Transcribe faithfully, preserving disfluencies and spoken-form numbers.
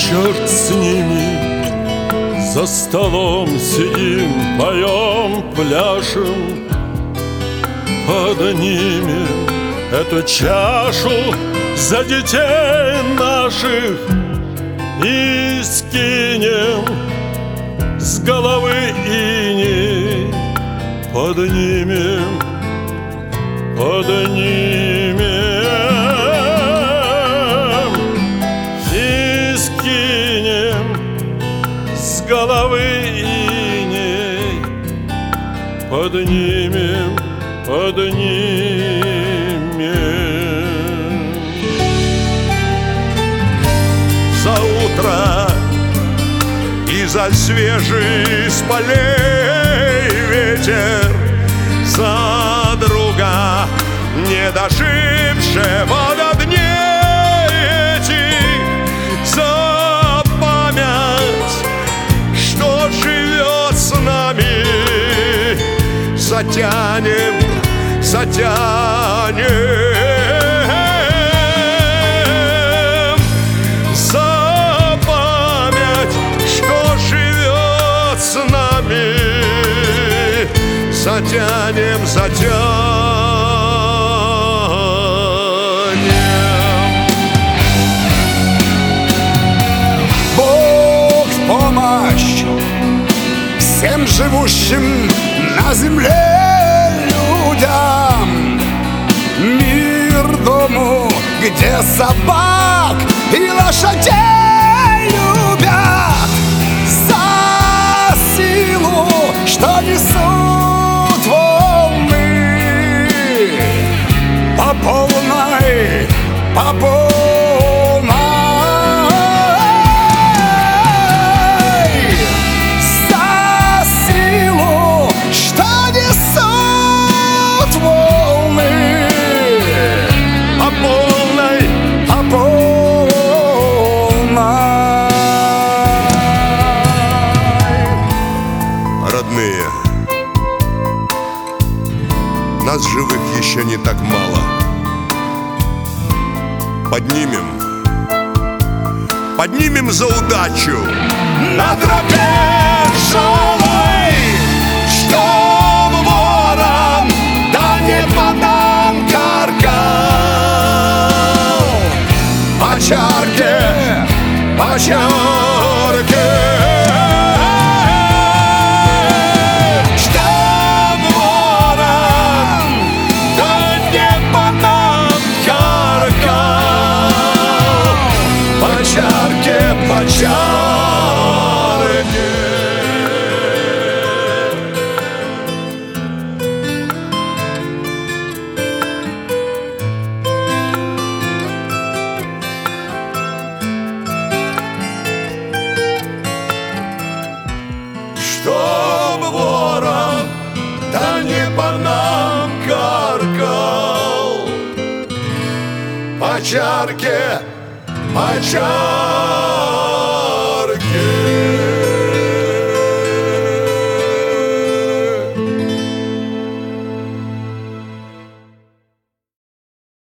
черт с ними, за столом сидим, поем, пляшем. Под ними эту чашу за детей наших и скинем с головы иней. Поднимем, поднимем и скинем с головы иней. Поднимем, поднимем. За утро и за свежий с полей ветер, за друга, не дожившего до дней этих, за память, что живет с нами. Затянем, затянем за память, что живет с нами. Затянем, затянем. Бог в помощь всем живущим на земле людям, мир дому, где собак и лошадей любят, за силу, что несут волны по полной, по полной. Родные, нас живых еще не так мало. Поднимем, поднимем за удачу На тропе шалой, чтоб ворон, да не по нам каркал. По чарке, по чарке, чтоб ворон, да не по нам каркал. По чарке, по чарке. Чтоб ворон, да не по нам каркал. По чарке, по чарке.